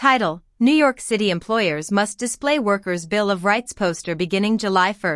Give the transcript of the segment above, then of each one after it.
Title: New York City employers must display Workers' Bill of Rights poster beginning July 1,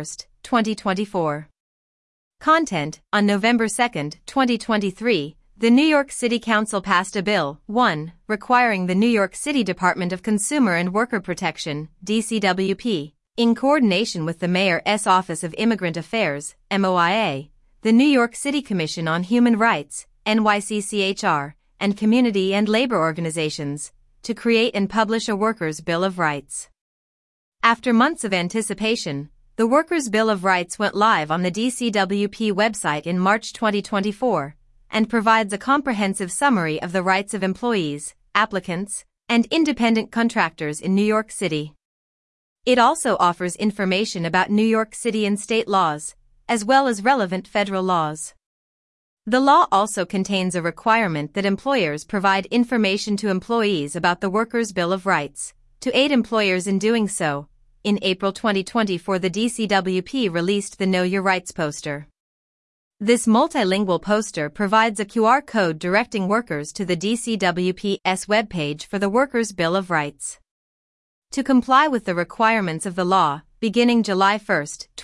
2024. Content: On November 2, 2023, the New York City Council passed a bill, 1, requiring the New York City Department of Consumer and Worker Protection, DCWP, in coordination with the Mayor's Office of Immigrant Affairs, MOIA, the New York City Commission on Human Rights, NYCCHR, and community and labor organizations, to create and publish a Workers' Bill of Rights. After months of anticipation, the Workers' Bill of Rights went live on the DCWP website in March 2024, and provides a comprehensive summary of the rights of employees, applicants, and independent contractors in New York City. It also offers information about New York City and state laws, as well as relevant federal laws. The law also contains a requirement that employers provide information to employees about the Workers' Bill of Rights. To aid employers in doing so, in April 2024 the DCWP released the Know Your Rights poster. This multilingual poster provides a QR code directing workers to the DCWP's webpage for the Workers' Bill of Rights. To comply with the requirements of the law, beginning July 1,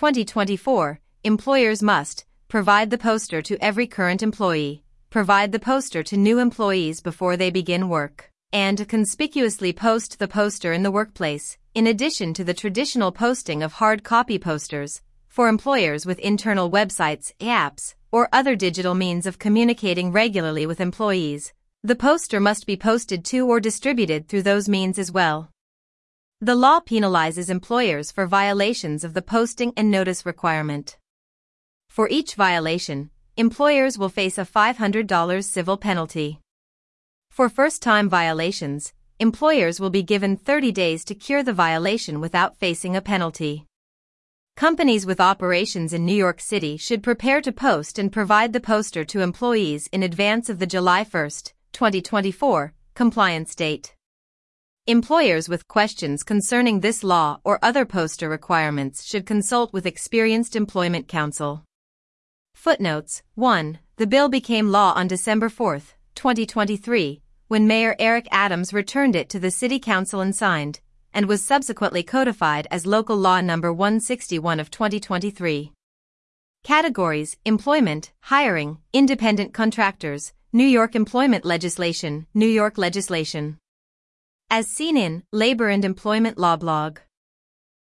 2024, employers must provide the poster to every current employee, provide the poster to new employees before they begin work, and conspicuously post the poster in the workplace, in addition to the traditional posting of hard copy posters. For employers with internal websites, apps, or other digital means of communicating regularly with employees, the poster must be posted to or distributed through those means as well. The law penalizes employers for violations of the posting and notice requirement. For each violation, employers will face a $500 civil penalty. For first-time violations, employers will be given 30 days to cure the violation without facing a penalty. Companies with operations in New York City should prepare to post and provide the poster to employees in advance of the July 1, 2024, compliance date. Employers with questions concerning this law or other poster requirements should consult with experienced employment counsel. Footnotes: 1. The bill became law on December 4, 2023, when Mayor Eric Adams returned it to the City Council and signed, and was subsequently codified as Local Law No. 161 of 2023. Categories: Employment, Hiring, Independent Contractors, New York Employment Legislation, New York Legislation. As seen in Labor and Employment Law blog.